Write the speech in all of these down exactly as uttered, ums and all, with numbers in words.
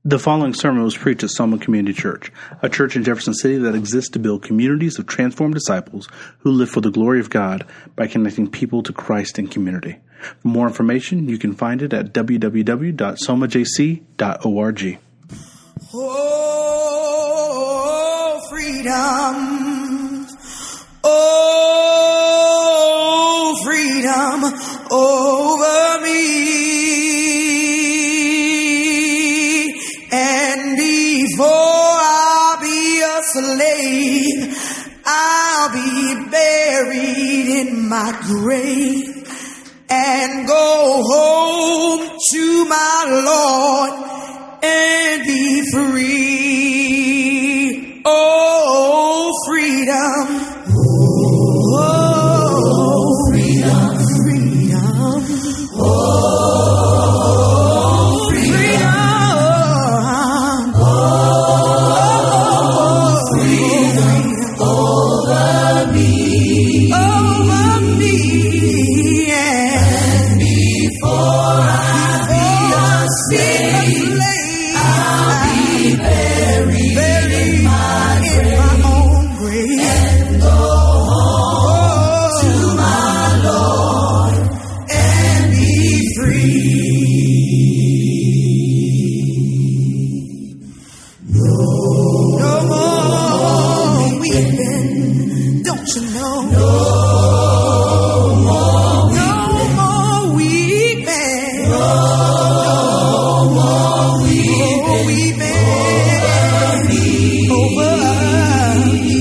The following sermon was preached at Soma Community Church, a church in Jefferson City that exists to build communities of transformed disciples who live for the glory of God by connecting people to Christ in community. For more information, you can find it at w w w dot soma j c dot org. Oh, freedom. Oh, freedom over me. And before I'll be a slave, I'll be buried in my grave and go home to my Lord and be free. Oh, freedom. Oh, freedom. Freedom. Oh, freedom. Oh, freedom over me. Over me. And before I be a slave, I'll be buried, buried in my grave, in my own grave, and go home to my Lord and be free. No, no more weeping, don't you know? No more weeping, no more weeping, no more weeping, weeping over me.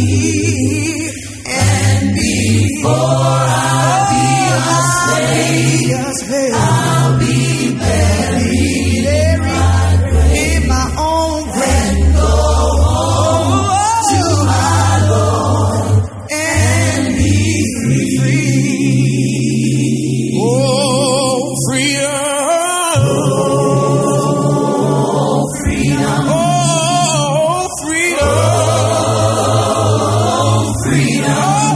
And before I be a slave, I'll be buried in my own grave, and go home to my Lord and be free. Oh, freedom. Oh, freedom. Oh, freedom. Freedom.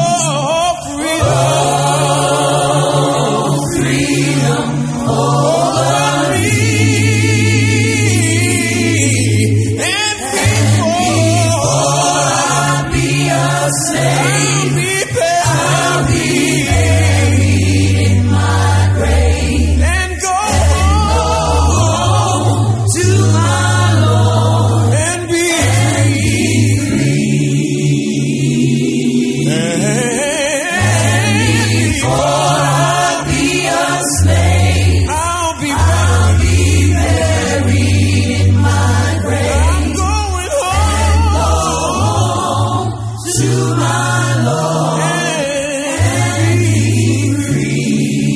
Oh, freedom. Freedom over me. And before I be a slave, I'll be buried in my grave and go home to my Lord and be free. And before I be a slave, I'll be buried in my grave. I'm going home to my Lord and be free.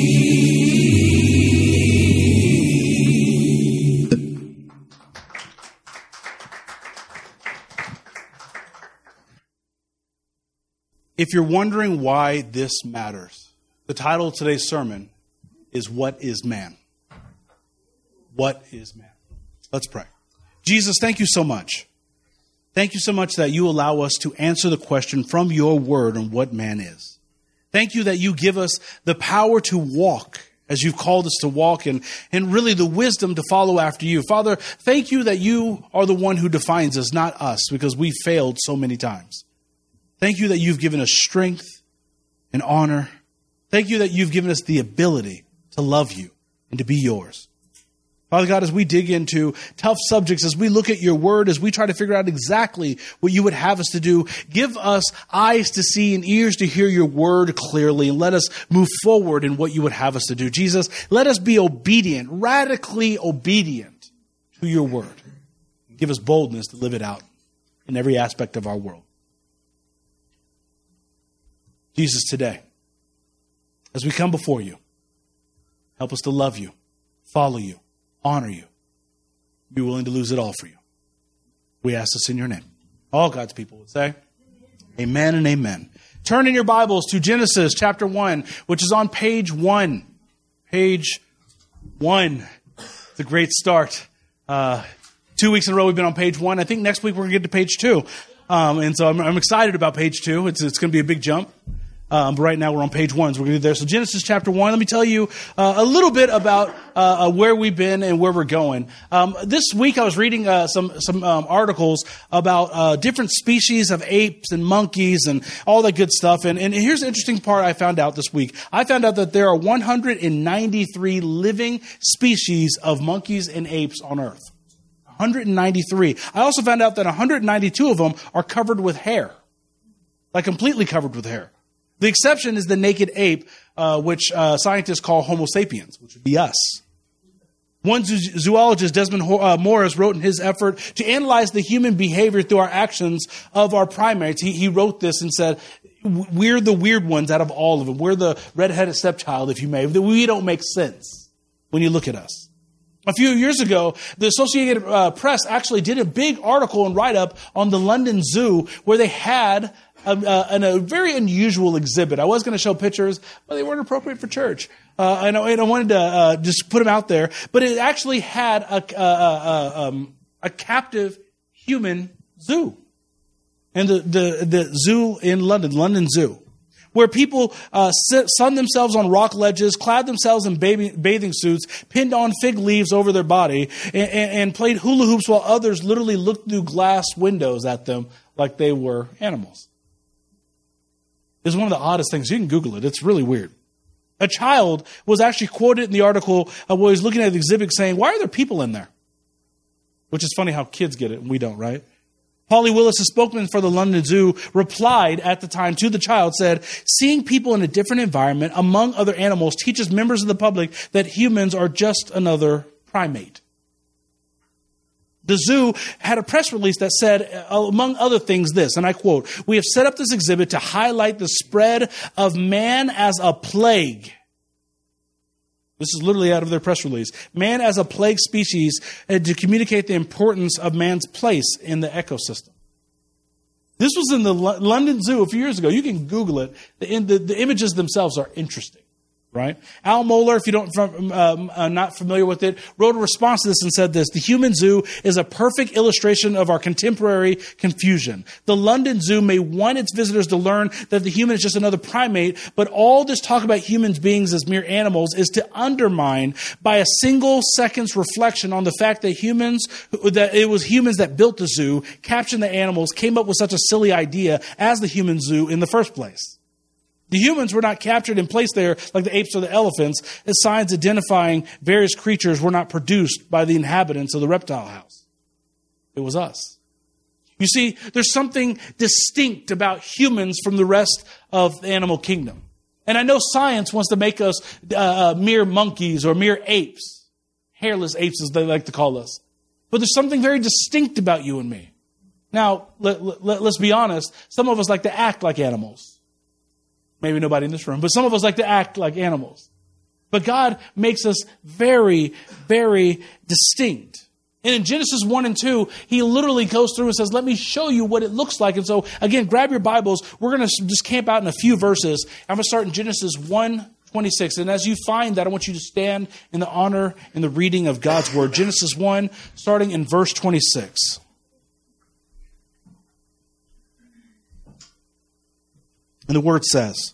If you're wondering why this matters, the title of today's sermon is What is Man? What is man? Let's pray. Jesus, thank you so much. Thank you so much that you allow us to answer the question from your word on what man is. Thank you that you give us the power to walk as you've called us to walk, and, and really the wisdom to follow after you. Father, thank you that you are the one who defines us, not us, because we failed so many times. Thank you that you've given us strength and honor. Thank you that you've given us the ability to love you and to be yours. Father God, as we dig into tough subjects, as we look at your word, as we try to figure out exactly what you would have us to do, give us eyes to see and ears to hear your word clearly, and let us move forward in what you would have us to do. Jesus, let us be obedient, radically obedient to your word. Give us boldness to live it out in every aspect of our world. Jesus, today, as we come before you, help us to love you, follow you, honor you, be willing to lose it all for you. We ask this in your name. All God's people would say, amen and amen. Turn in your Bibles to Genesis chapter one, which is on page one. Page one. It's a great start. Uh, two weeks in a row we've been on page one. I think next week we're going to get to page two. Um, and so I'm, I'm excited about page two. It's, it's going to be a big jump. Um, but right now we're on page one, so we're going to do there. So Genesis chapter one, let me tell you uh, a little bit about uh, uh, where we've been and where we're going. Um, this week I was reading uh, some some um, articles about uh, different species of apes and monkeys and all that good stuff. And, and here's the interesting part I found out this week. I found out that there are one hundred ninety-three living species of monkeys and apes on Earth. one hundred ninety-three. I also found out that one hundred ninety-two of them are covered with hair, like completely covered with hair. The exception is the naked ape, uh, which uh, scientists call Homo sapiens, which would be us. One zo- zoologist, Desmond Ho- uh, Morris, wrote in his effort to analyze the human behavior through our actions of our primates. He, he wrote this and said, we're the weird ones out of all of them. We're the redheaded stepchild, if you may. We don't make sense when you look at us. A few years ago, the Associated uh, Press actually did a big article and write-up on the London Zoo where they had a, a, a very unusual exhibit. I was going to show pictures, but they weren't appropriate for church. Uh, and, I, and I wanted to uh, just put them out there. But it actually had a, a, a, um, a captive human zoo. And the, the, the zoo in London, London Zoo, where people uh, sit, sun themselves on rock ledges, clad themselves in baby, bathing suits, pinned on fig leaves over their body, and, and, and played hula hoops while others literally looked through glass windows at them like they were animals. It's one of the oddest things. You can Google it. It's really weird. A child was actually quoted in the article uh, where he was looking at the exhibit saying, why are there people in there? Which is funny how kids get it and we don't, right? Polly Willis, a spokesman for the London Zoo, replied at the time to the child, said, seeing people in a different environment among other animals teaches members of the public that humans are just another primate. The zoo had a press release that said, among other things, this, and I quote, we have set up this exhibit to highlight the spread of man as a plague. This is literally out of their press release. Man as a plague species, and to communicate the importance of man's place in the ecosystem. This was in the L- London Zoo a few years ago. You can Google it. The, the, the images themselves are interesting, right? Al Mohler, if you don't um, uh, not familiar with it, wrote a response to this and said this: the human zoo is a perfect illustration of our contemporary confusion. The London Zoo may want its visitors to learn that the human is just another primate, but all this talk about human beings as mere animals is to undermine by a single second's reflection on the fact that humans, that it was humans that built the zoo, captioned the animals, came up with such a silly idea as the human zoo in the first place. The humans were not captured and placed there like the apes or the elephants, as signs identifying various creatures were not produced by the inhabitants of the reptile house. It was us. You see, there's something distinct about humans from the rest of the animal kingdom. And I know science wants to make us uh, mere monkeys or mere apes, hairless apes as they like to call us. But there's something very distinct about you and me. Now, let, let, let's be honest, some of us like to act like animals. Maybe nobody in this room, but some of us like to act like animals. But God makes us very, very distinct. And in Genesis one and two, he literally goes through and says, let me show you what it looks like. And so, again, grab your Bibles. We're going to just camp out in a few verses. I'm going to start in Genesis one twenty-six. And as you find that, I want you to stand in the honor and the reading of God's word. Genesis one, starting in verse twenty-six. And the word says,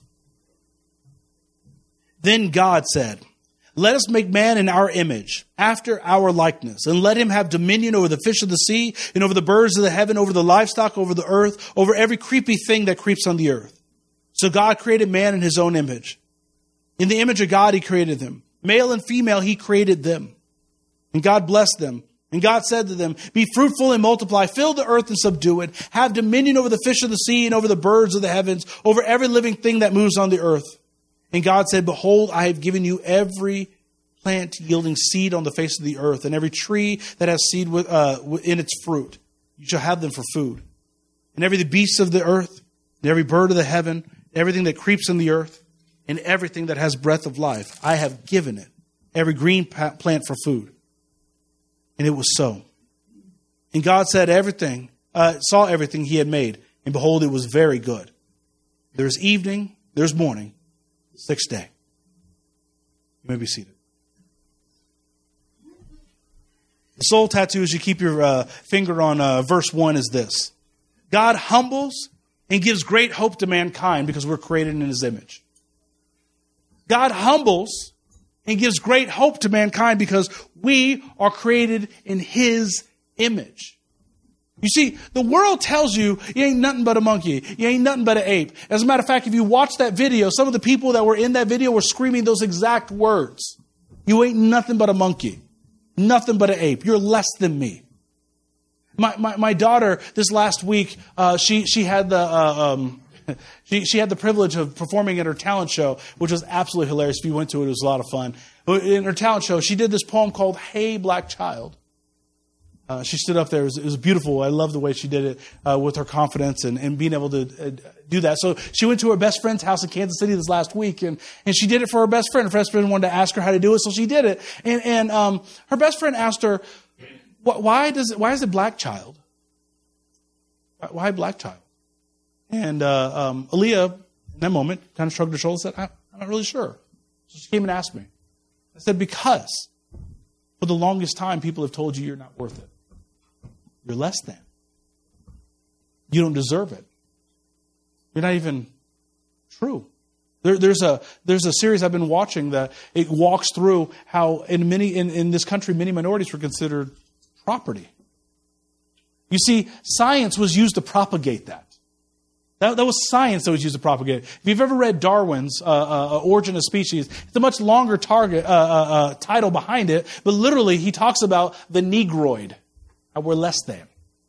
then God said, let us make man in our image, after our likeness, and let him have dominion over the fish of the sea, and over the birds of the heaven, over the livestock, over the earth, over every creepy thing that creeps on the earth. So God created man in his own image. In the image of God he created them. Male and female he created them. And God blessed them. And God said to them, be fruitful and multiply, fill the earth and subdue it, have dominion over the fish of the sea and over the birds of the heavens, over every living thing that moves on the earth. And God said, behold, I have given you every plant yielding seed on the face of the earth, and every tree that has seed with, uh, in its fruit. You shall have them for food. And every beast of the earth, and every bird of the heaven, everything that creeps in the earth, and everything that has breath of life, I have given it, every green plant for food. And it was so. And God said everything, uh, saw everything he had made, and behold, it was very good. There's evening, there's morning, sixth day. You may be seated. The soul tattoo, as you keep your uh, finger on uh, verse one, is this: God humbles and gives great hope to mankind because we're created in his image. God humbles and gives great hope to mankind because we are created in his image. You see, the world tells you you ain't nothing but a monkey. You ain't nothing but an ape. As a matter of fact, if you watch that video, some of the people that were in that video were screaming those exact words. You ain't nothing but a monkey. Nothing but an ape. You're less than me. My my, my daughter, this last week, uh, she she had the uh, um, she she had the privilege of performing at her talent show, which was absolutely hilarious. If you went to it, it was a lot of fun. In her talent show, she did this poem called "Hey, Black Child." Uh, she stood up there. It was, it was beautiful. I love the way she did it uh, with her confidence and, and being able to uh, do that. So she went to her best friend's house in Kansas City this last week, and, and she did it for her best friend. Her best friend wanted to ask her how to do it, so she did it. And, and um, her best friend asked her, why does it, why is it black child? Why black child? And uh, um, Aaliyah, in that moment, kind of shrugged her shoulders and said, I'm not really sure. So she came and asked me. I said, because for the longest time, people have told you you're not worth it. You're less than. You don't deserve it. You're not even true. There, there's a there's a series I've been watching that it walks through how in many in, in this country many minorities were considered property. You see, science was used to propagate that. That, that was science that was used to propagate it. If you've ever read Darwin's uh, uh, Origin of Species, it's a much longer target uh, uh, uh, title behind it, but literally he talks about the Negroid. How we're less than.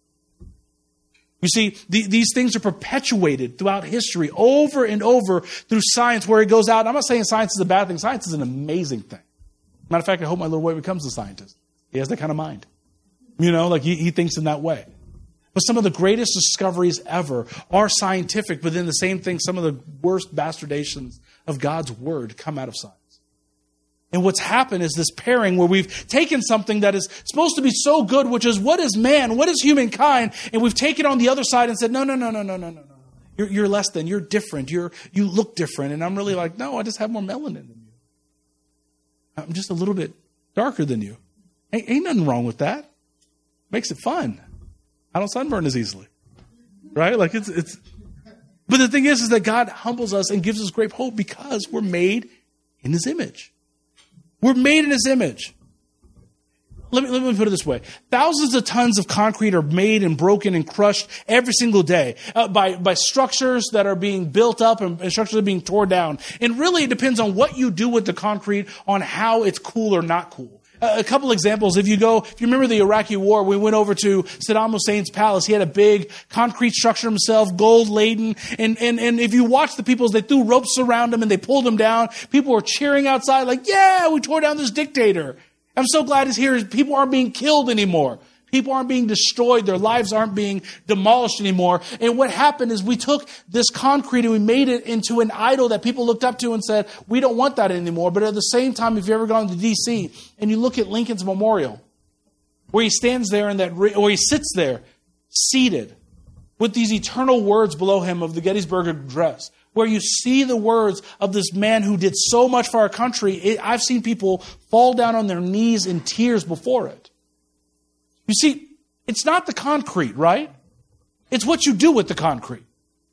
You see, the, these things are perpetuated throughout history over and over through science where it goes out. I'm not saying science is a bad thing. Science is an amazing thing. Matter of fact, I hope my little boy becomes a scientist. He has that kind of mind. You know, like he, he thinks in that way. But some of the greatest discoveries ever are scientific, but then the same thing, some of the worst bastardations of God's word come out of science. And what's happened is this pairing where we've taken something that is supposed to be so good, which is what is man, what is humankind, and we've taken on the other side and said, no, no, no, no, no, no, no, no. You're, you're less than, you're different, you're you look different. And I'm really like, no, I just have more melanin than you. I'm just a little bit darker than you. Ain't, ain't nothing wrong with that. Makes it fun. I don't sunburn as easily. Right? Like it's it's but the thing is, is that God humbles us and gives us great hope because we're made in his image. We're made in his image. Let me, let me put it this way. Thousands of tons of concrete are made and broken and crushed every single day uh, by, by structures that are being built up and, and structures that are being torn down. And really it depends on what you do with the concrete on how it's cool or not cool. Uh, a couple examples. If you go, if you remember the Iraqi war, we went over to Saddam Hussein's palace. He had a big concrete structure himself, gold laden. And, and, and if you watch the people, they threw ropes around him and they pulled him down. People were cheering outside like, yeah, we tore down this dictator. I'm so glad he's here. People aren't being killed anymore. People aren't being destroyed. Their lives aren't being demolished anymore. And what happened is we took this concrete and we made it into an idol that people looked up to and said, we don't want that anymore. But at the same time, if you've ever gone to D C and you look at Lincoln's memorial, where he stands there in that, or he sits there seated with these eternal words below him of the Gettysburg Address, where you see the words of this man who did so much for our country, it, I've seen people fall down on their knees in tears before it. You see, it's not the concrete, right? It's what you do with the concrete.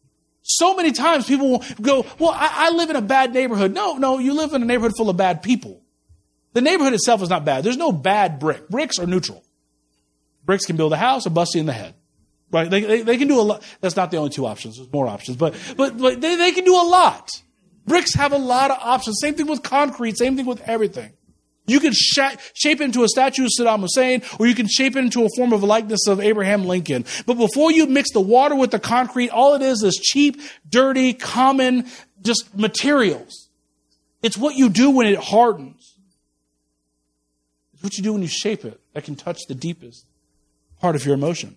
So many times people will go, well, I, I live in a bad neighborhood. No, no, you live in a neighborhood full of bad people. The neighborhood itself is not bad. There's no bad brick. Bricks are neutral. Bricks can build a house or bust you in the head. Right? They, they, they can do a lot. That's not the only two options. There's more options. But, but, but they, they can do a lot. Bricks have a lot of options. Same thing with concrete. Same thing with everything. You can sh- shape it into a statue of Saddam Hussein, or you can shape it into a form of a likeness of Abraham Lincoln. But before you mix the water with the concrete, all it is is cheap, dirty, common, just materials. It's what you do when it hardens. It's what you do when you shape it that can touch the deepest part of your emotion.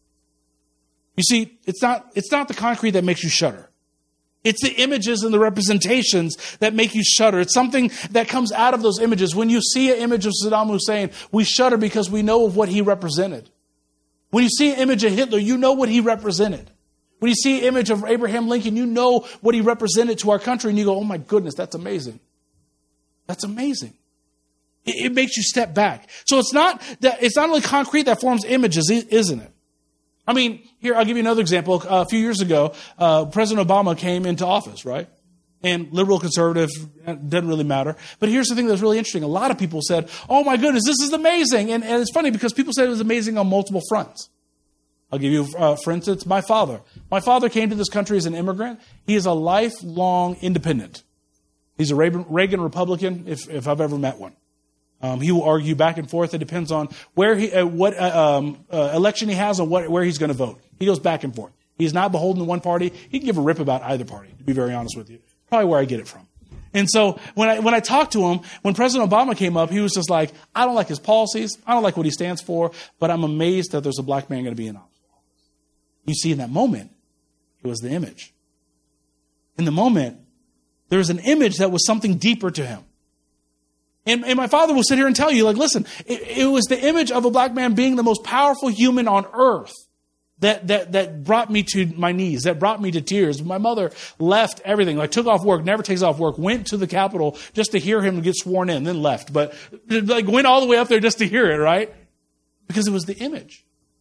You see, it's not, it's not the concrete that makes you shudder. It's the images and the representations that make you shudder. It's something that comes out of those images. When you see an image of Saddam Hussein, we shudder because we know of what he represented. When you see an image of Hitler, you know what he represented. When you see an image of Abraham Lincoln, you know what he represented to our country, and you go, oh my goodness, that's amazing. That's amazing. It, it makes you step back. So it's not that it's not only concrete that forms images, isn't it? I mean, here, I'll give you another example. Uh, a few years ago, uh, President Obama came into office, right? And liberal, conservative, doesn't really matter. But here's the thing that's really interesting. A lot of people said, oh my goodness, this is amazing. And, and it's funny because people said it was amazing on multiple fronts. I'll give you, uh, for instance, my father. My father came to this country as an immigrant. He is a lifelong independent. He's a Reagan Republican, if, if I've ever met one. Um, he will argue back and forth. It depends on where he, uh, what uh, um, uh, election he has and what, where he's going to vote. He goes back and forth. He's not beholden to one party. He can give a rip about either party, to be very honest with you. Probably where I get it from. And so when I when I talked to him, when President Obama came up, he was just like, I don't like his policies. I don't like what he stands for, but I'm amazed that there's a black man going to be in office. You see, in that moment, it was the image. In the moment, there was an image that was something deeper to him. And, and my father will sit here and tell you, like, listen, it, it was the image of a black man being the most powerful human on earth that, that, that brought me to my knees, that brought me to tears. My mother left everything, like took off work, never takes off work, went to the Capitol just to hear him get sworn in, then left. But like went all the way up there just to hear it, right? Because it was the image.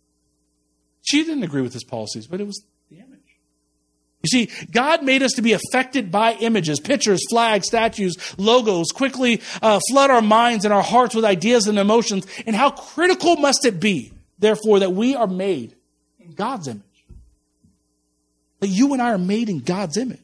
She didn't agree with his policies, but it was the image. You see, God made us to be affected by images, pictures, flags, statues, logos, quickly uh, flood our minds and our hearts with ideas and emotions. And how critical must it be, therefore, that we are made in God's image? That you and I are made in God's image.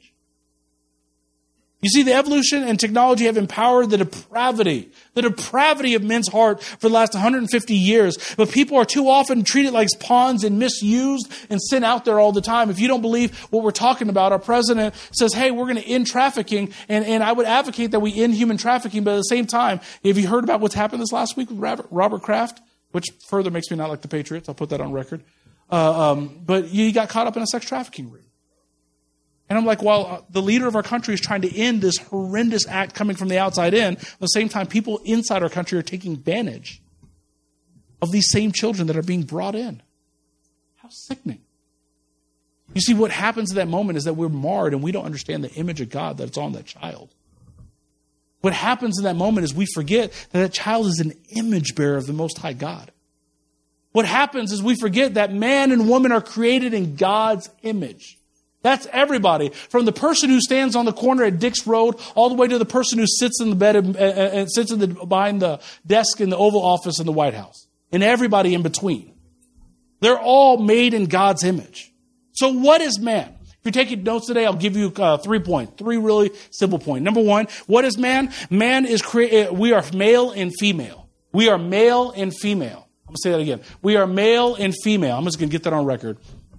You see, the evolution and technology have empowered the depravity, the depravity of men's heart for the last one hundred fifty years. But people are too often treated like pawns and misused and sent out there all the time. If you don't believe what we're talking about, our president says, hey, we're going to end trafficking. And, and I would advocate that we end human trafficking. But at the same time, have you heard about what's happened this last week with Robert, Robert Kraft? Which further makes me not like the Patriots. I'll put that on record. Uh, um, but he got caught up in a sex trafficking ring. And I'm like, while the leader of our country is trying to end this horrendous act coming from the outside in, at the same time, people inside our country are taking advantage of these same children that are being brought in. How sickening. You see, what happens at that moment is that we're marred and we don't understand the image of God that's on that child. What happens in that moment is we forget that that child is an image bearer of the Most High God. What happens is we forget that man and woman are created in God's image. That's everybody, from the person who stands on the corner at Dix Road all the way to the person who sits in the bed and, and, and sits in the, behind the desk in the Oval Office in the White House, and everybody in between. They're all made in God's image. So what is man? If you're taking notes today, I'll give you uh, three points, three really simple points. Number one, what is man? Man is created. We are male and female. We are male and female. I'm going to say that again. We are male and female. I'm just going to get that on record.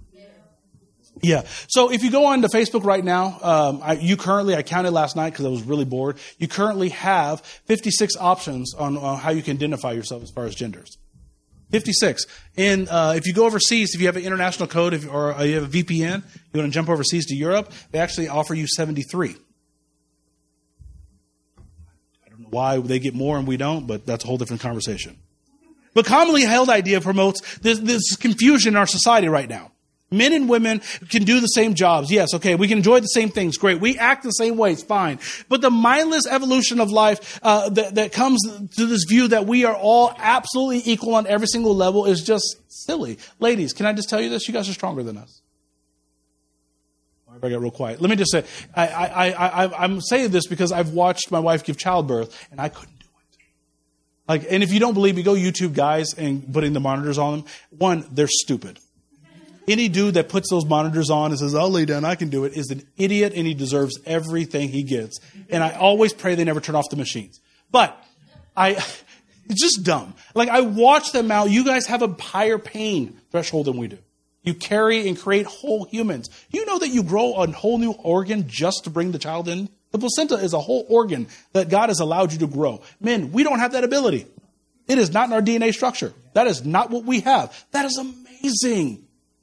Yeah. So if you go on to Facebook right now, um, I, you currently, I counted last night because I was really bored. You currently have fifty-six options on, on how you can identify yourself as far as genders. fifty-six. And uh, if you go overseas, if you have an international code if, or you have a V P N, you want to jump overseas to Europe, they actually offer you seventy-three. I don't know why they get more and we don't, but that's a whole different conversation. But commonly held idea promotes this, this confusion in our society right now. Men and women can do the same jobs. Yes, okay, we can enjoy the same things. Great. We act the same way. It's fine. But the mindless evolution of life uh, that, that comes to this view that we are all absolutely equal on every single level is just silly. Ladies, can I just tell you this? You guys are stronger than us. I got real quiet. Let me just say, I, I, I, I'm saying this because I've watched my wife give childbirth, and I couldn't do it. Like, and if you don't believe me, go YouTube guys and putting the monitors on them. One, they're stupid. Any dude that puts those monitors on and says, I'll lay down, I can do it, is an idiot, and he deserves everything he gets. And I always pray they never turn off the machines. But I, it's just dumb. Like, I watch them out. You guys have a higher pain threshold than we do. You carry and create whole humans. You know that you grow a whole new organ just to bring the child in? The placenta is a whole organ that God has allowed you to grow. Men, we don't have that ability. It is not in our D N A structure. That is not what we have. That is amazing.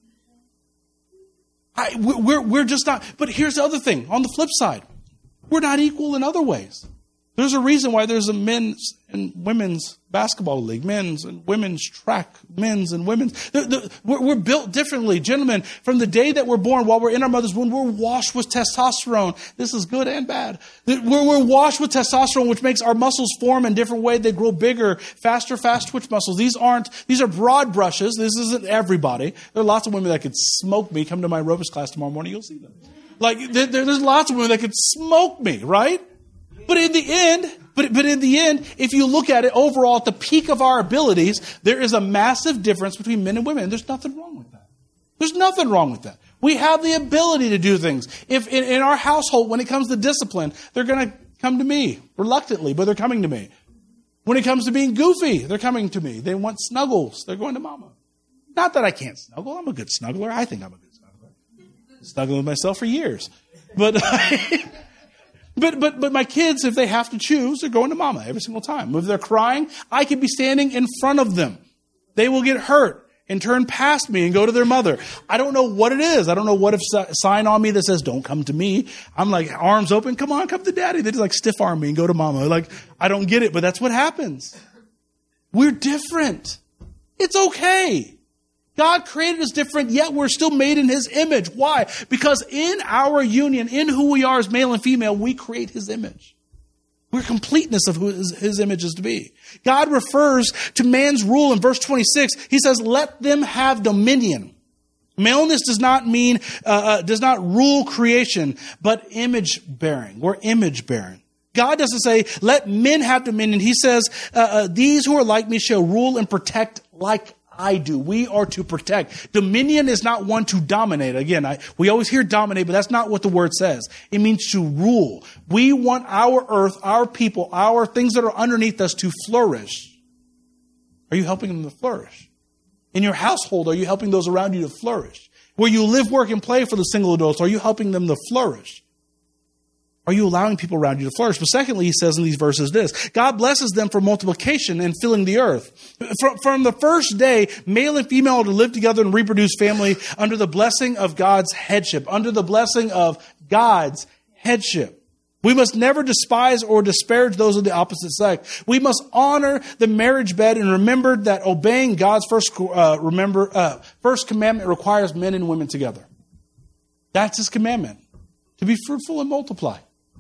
I, we're, we're just not. But here's the other thing. On the flip side, we're not equal in other ways. There's a reason why there's a men's and women's basketball league, men's and women's track, men's and women's. The, the, we're, we're built differently. Gentlemen, from the day that we're born, while we're in our mother's womb, we're washed with testosterone. This is good and bad. We're, we're washed with testosterone, which makes our muscles form in different ways. They grow bigger, faster, fast twitch muscles. These aren't, these are broad brushes. This isn't everybody. There are lots of women that could smoke me. Come to my aerobics class tomorrow morning, you'll see them. Like, there, there's lots of women that could smoke me, right? But in the end, but, but in the end, if you look at it overall at the peak of our abilities, there is a massive difference between men and women. And there's nothing wrong with that. There's nothing wrong with that. We have the ability to do things. If in, in our household, when it comes to discipline, they're going to come to me reluctantly, but they're coming to me. When it comes to being goofy, they're coming to me. They want snuggles. They're going to mama. Not that I can't snuggle. I'm a good snuggler. I think I'm a good snuggler. Snuggling with myself for years. But I... But but but my kids, if they have to choose, they're going to mama every single time. If they're crying, I could be standing in front of them. They will get hurt and turn past me and go to their mother. I don't know what it is. I don't know what if a sign on me that says, don't come to me. I'm like, arms open, come on, come to daddy. They just like stiff arm me and go to mama. Like, I don't get it, but that's what happens. We're different. It's okay. God created us different, yet we're still made in his image. Why? Because in our union, in who we are as male and female, we create his image. We're completeness of who his, his image is to be. God refers to man's rule in verse twenty-six. He says, let them have dominion. Maleness does not mean, uh, uh, does not rule creation, but image bearing. We're image bearing. God doesn't say, let men have dominion. He says, uh, uh, these who are like me shall rule and protect like I do. We are to protect. Dominion is not one to dominate. Again, I, we always hear dominate, but that's not what the word says. It means to rule. We want our earth, our people, our things that are underneath us to flourish. Are you helping them to flourish? In your household, are you helping those around you to flourish? Where you live, work, and play for the single adults, are you helping them to flourish? Are you allowing people around you to flourish? But secondly, he says in these verses this, God blesses them for multiplication and filling the earth. From, from the first day, male and female are to live together and reproduce family under the blessing of God's headship, under the blessing of God's headship. We must never despise or disparage those of the opposite sex. We must honor the marriage bed and remember that obeying God's first, uh, remember, uh, first commandment requires men and women together. That's his commandment, to be fruitful and multiply.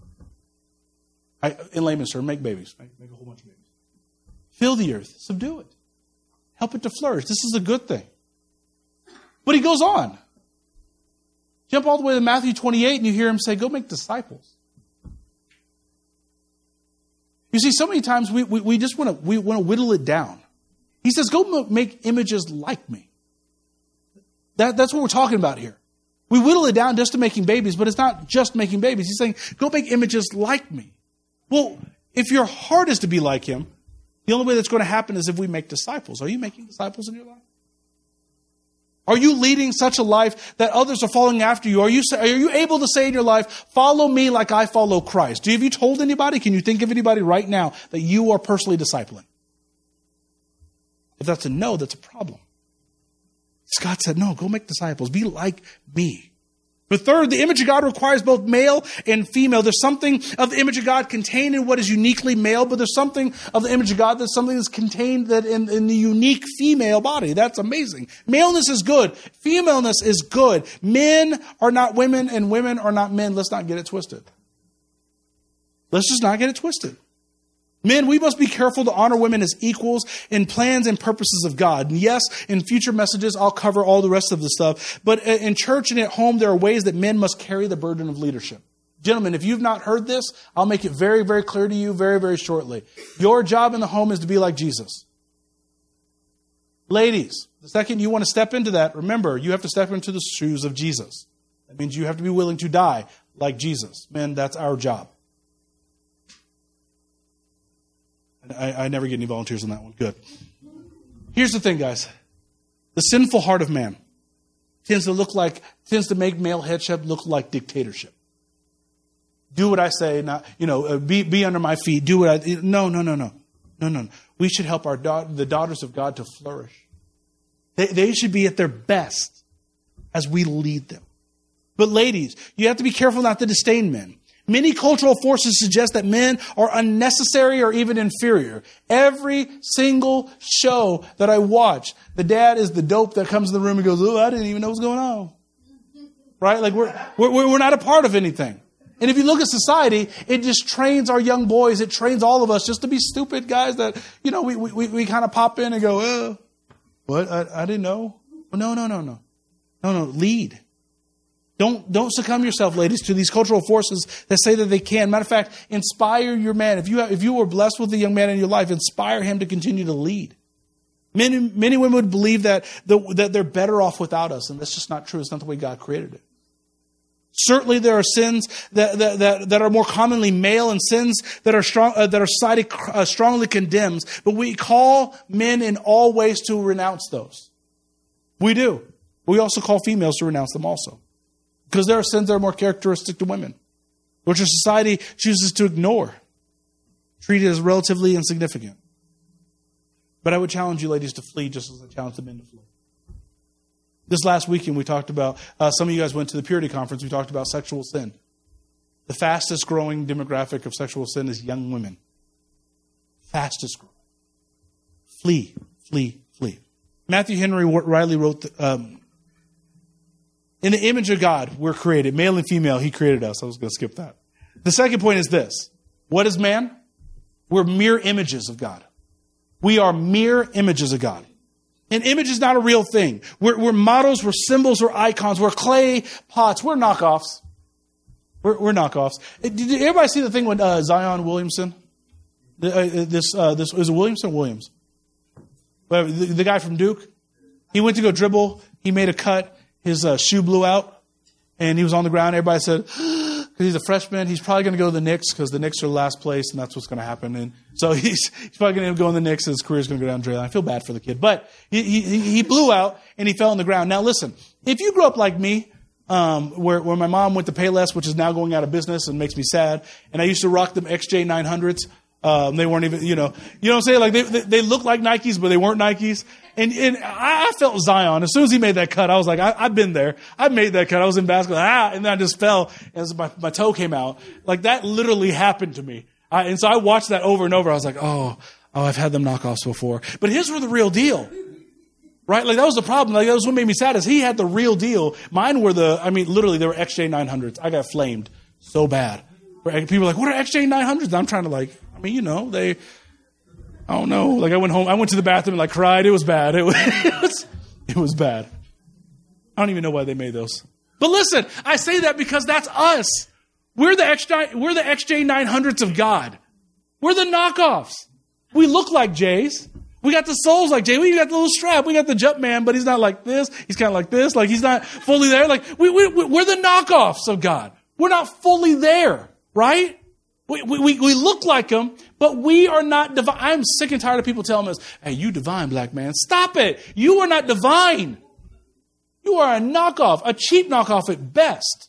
I, in layman's terms, make babies. Make, make a whole bunch of babies. Fill the earth. Subdue it. Help it to flourish. This is a good thing. But he goes on. Jump all the way to Matthew twenty-eight and you hear him say, go make disciples. You see, so many times we, we, we just want to we want to whittle it down. He says, go make images like me. That, that's what we're talking about here. We whittle it down just to making babies, but it's not just making babies. He's saying, go make images like me. Well, if your heart is to be like him, the only way that's going to happen is if we make disciples. Are you making disciples in your life? Are you leading such a life that others are following after you? Are you are you able to say in your life, follow me like I follow Christ? Have you told anybody? Can you think of anybody right now that you are personally discipling? If that's a no, that's a problem. God said, no, go make disciples. Be like me. But third, the image of God requires both male and female. There's something of the image of God contained in what is uniquely male, but there's something of the image of God that's something that's contained that in, in the unique female body. That's amazing. Maleness is good. Femaleness is good. Men are not women and women are not men. Let's not get it twisted. Let's just not get it twisted. Men, we must be careful to honor women as equals in plans and purposes of God. And yes, in future messages, I'll cover all the rest of the stuff. But in church and at home, there are ways that men must carry the burden of leadership. Gentlemen, if you've not heard this, I'll make it very, very clear to you very, very shortly. Your job in the home is to be like Jesus. Ladies, the second you want to step into that, remember, you have to step into the shoes of Jesus. That means you have to be willing to die like Jesus. Men, that's our job. I, I never get any volunteers on that one. Good. Here's the thing, guys. The sinful heart of man tends to look like, tends to make male headship look like dictatorship. Do what I say, not, you know, uh, be, be under my feet. Do what I, no, no, no, no, no, no. We should help our da- the daughters of God to flourish. They, they should be at their best as we lead them. But ladies, you have to be careful not to disdain men. Many cultural forces suggest that men are unnecessary or even inferior. Every single show that I watch, the dad is the dope that comes in the room and goes, oh, I didn't even know what's going on. Right? Like we're, we're, we're not a part of anything. And if you look at society, it just trains our young boys. It trains all of us just to be stupid guys that, you know, we, we, we kind of pop in and go, oh, what? I, I didn't know. No, no, no, no. No, no. Lead. Don't, don't succumb yourself, ladies, to these cultural forces that say that they can. Matter of fact, inspire your man. If you have, if you were blessed with a young man in your life, inspire him to continue to lead. Many, many women would believe that, the, that they're better off without us, and that's just not true. It's not the way God created it. Certainly, there are sins that, that, that, that are more commonly male and sins that are strong, uh, that our society uh, strongly condemns. But we call men in all ways to renounce those. We do. We also call females to renounce them also. Because there are sins that are more characteristic to women, which our society chooses to ignore, treated as relatively insignificant. But I would challenge you, ladies, to flee just as I challenge the men to flee. This last weekend, we talked about, uh, some of you guys went to the Purity Conference, we talked about sexual sin. The fastest growing demographic of sexual sin is young women. Fastest growing. Flee, flee, flee. Matthew Henry Riley wrote, the, um, in the image of God, we're created. Male and female, he created us. I was going to skip that. The second point is this. What is man? We're mere images of God. We are mere images of God. An image is not a real thing. We're, we're models, we're symbols, we're icons, we're clay pots, we're knockoffs. We're, we're knockoffs. Did everybody see the thing with uh, Zion Williamson? The, uh, this, uh, this was it Williamson or Williams? The, the guy from Duke. He went to go dribble. He made a cut. His uh, shoe blew out, and he was on the ground. Everybody said, because he's a freshman, he's probably going to go to the Knicks because the Knicks are last place, and that's what's going to happen. And so he's, he's probably going to go in the Knicks, and his career's going to go down the drain. I feel bad for the kid. But he, he, he blew out, and he fell on the ground. Now, listen, if you grew up like me, um, where, where my mom went to Payless, which is now going out of business and makes me sad, and I used to rock them X J nine hundreds. Um, they weren't even, you know, you know what I'm saying? Like they, they, they look like Nikes, but they weren't Nikes. And, and I felt Zion. As soon as he made that cut, I was like, I, I've been there. I made that cut. I was in basketball. Ah, and then I just fell as my, my toe came out. Like that literally happened to me. I, and so I watched that over and over. I was like, oh, oh, I've had them knockoffs before. But his were the real deal. Right? Like that was the problem. Like that was what made me sad is he had the real deal. Mine were the, I mean, literally they were X J nine hundreds. I got flamed so bad. People were like, what are X J nine hundreds? And I'm trying to like, I mean, you know, they, I don't know. Like I went home, I went to the bathroom and like cried. It was bad. It was, it was, it was bad. I don't even know why they made those. But listen, I say that because that's us. We're the X J, we're the X J nine hundreds of God. We're the knockoffs. We look like J's. We got the soles like Jay. We got the little strap. We got the jump man, but he's not like this. He's kind of like this. Like he's not fully there. Like we, we, we're the knockoffs of God. We're not fully there, right? We, we, we look like him, but we are not divine. I'm sick and tired of people telling us, hey, you divine, black man. Stop it. You are not divine. You are a knockoff, a cheap knockoff at best.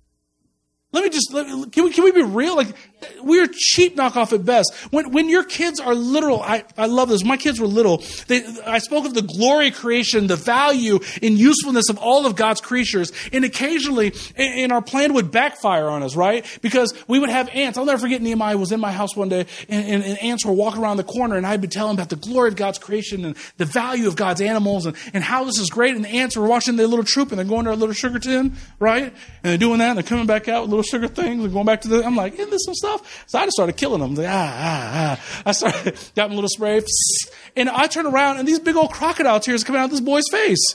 Let me just, let me, can we, can we be real? Like, we're cheap knockoff at best. When, when your kids are literal, I, I love this. My kids were little. They, I spoke of the glory of creation, the value and usefulness of all of God's creatures. And occasionally, and our plan would backfire on us, right? Because we would have ants. I'll never forget Nehemiah was in my house one day and, and, and ants were walking around the corner and I'd be telling them about the glory of God's creation and the value of God's animals and, and how this is great. And the ants were watching their little troop and they're going to our little sugar tin, right? And they're doing that and they're coming back out with little sugar things and going back to the, I'm like, isn't this some stuff? So I just started killing them. Like, ah, ah, ah. I started, got my little spray. And I turned around and these big old crocodile tears coming out of this boy's face.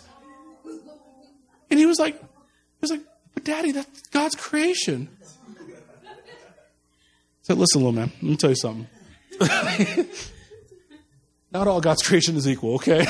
And he was like, he was like, but Daddy, that's God's creation. I said, listen, little man, let me tell you something. Not all God's creation is equal, okay?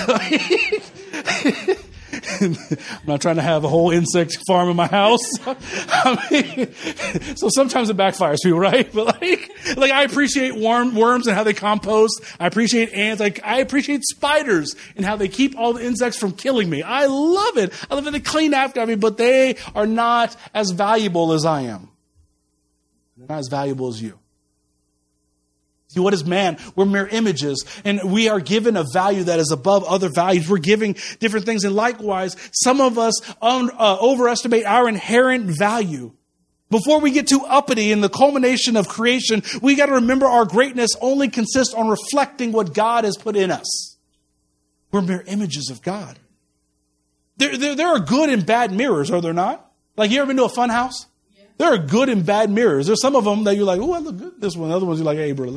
I'm not trying to have a whole insect farm in my house. I mean, so sometimes it backfires people, right? But like, like I appreciate worm, worms and how they compost. I appreciate ants. Like I appreciate spiders and how they keep all the insects from killing me. I love it. I love it. They clean after me, but they are not as valuable as I am. They're not as valuable as you. See, what is man? We're mere images, and we are given a value that is above other values. We're giving different things, and likewise, some of us un, uh, overestimate our inherent value Before we get too uppity in the culmination of creation, we got to remember our greatness only consists on reflecting what God has put in us. We're mere images of God. There, there, there are good and bad mirrors, are there not? Like, you ever been to a fun house? Yeah. There are good and bad mirrors. There's some of them that you're like, oh, I look good. This one. The other ones you're like, hey, brother.